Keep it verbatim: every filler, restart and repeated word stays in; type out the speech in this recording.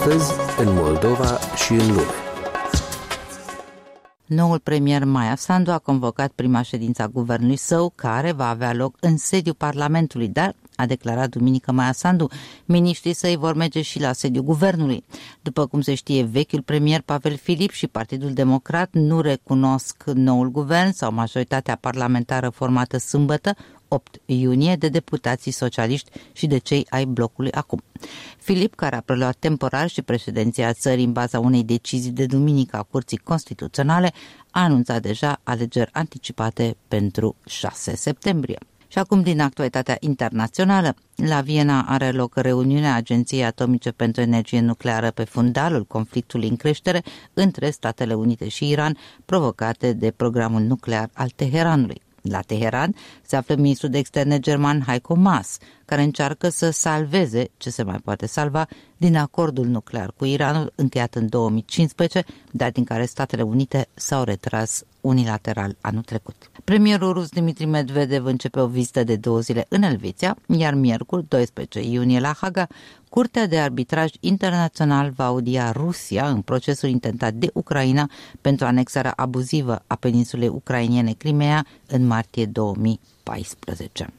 Astăzi, în Moldova și în lume. Noul premier Maia Sandu a convocat prima ședință a guvernului său, care va avea loc în sediul Parlamentului, dar, a declarat duminică Maia Sandu, miniștrii săi vor merge și la sediul guvernului. După cum se știe, vechiul premier Pavel Filip și Partidul Democrat nu recunosc noul guvern sau majoritatea parlamentară formată sâmbătă, opt iunie, de deputații socialiști și de cei ai blocului acum. Filip, care a preluat temporar și președinția țării în baza unei decizii de duminică a Curții Constituționale, a anunțat deja alegeri anticipate pentru șase septembrie. Și acum din actualitatea internațională, la Viena are loc reuniunea Agenției Atomice pentru Energie Nucleară pe fundalul conflictului în creștere între Statele Unite și Iran, provocate de programul nuclear al Teheranului. La Teheran se află ministrul de externe german Heiko Maas, care încearcă să salveze ce se mai poate salva din acordul nuclear cu Iranul încheiat în două mii cincisprezece, dar din care Statele Unite s-au retras unilateral anul trecut. Premierul rus Dmitri Medvedev începe o vizită de două zile în Elveția, iar miercuri, doisprezece iunie, la Haga, Curtea de Arbitraj Internațional va audia Rusia în procesul intentat de Ucraina pentru anexarea abuzivă a peninsulei ucrainene Crimea în martie două mii paisprezece.